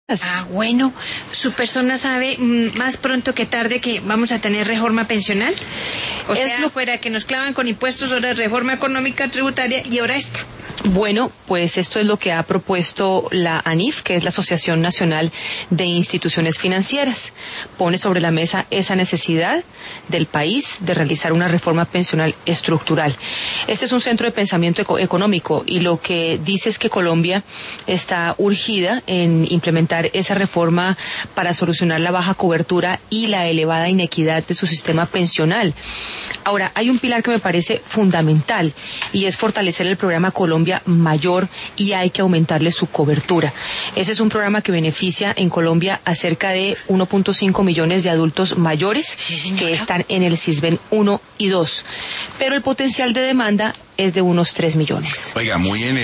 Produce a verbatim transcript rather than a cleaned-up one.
Ah, bueno, ¿su persona sabe mm, más pronto que tarde que vamos a tener reforma pensional? O Es sea, lo- fuera que nos clavan con impuestos, ahora reforma económica tributaria y ahora esta. Bueno, pues esto es lo que ha propuesto la ANIF, que es la Asociación Nacional de Instituciones Financieras. Pone sobre la mesa esa necesidad del país de realizar una reforma pensional estructural. Este es un centro de pensamiento eco- económico y lo que dice es que Colombia está urgida en implementar esa reforma para solucionar la baja cobertura y la elevada inequidad de su sistema pensional. Ahora, hay un pilar que me parece fundamental y es fortalecer el programa Colombia Mayor y hay que aumentarle su cobertura. Ese es un programa que beneficia en Colombia a cerca de uno punto cinco millones de adultos mayores Sí, señora. que están en el SISBEN uno y dos, pero el potencial de demanda es de unos tres millones. Oiga, muy en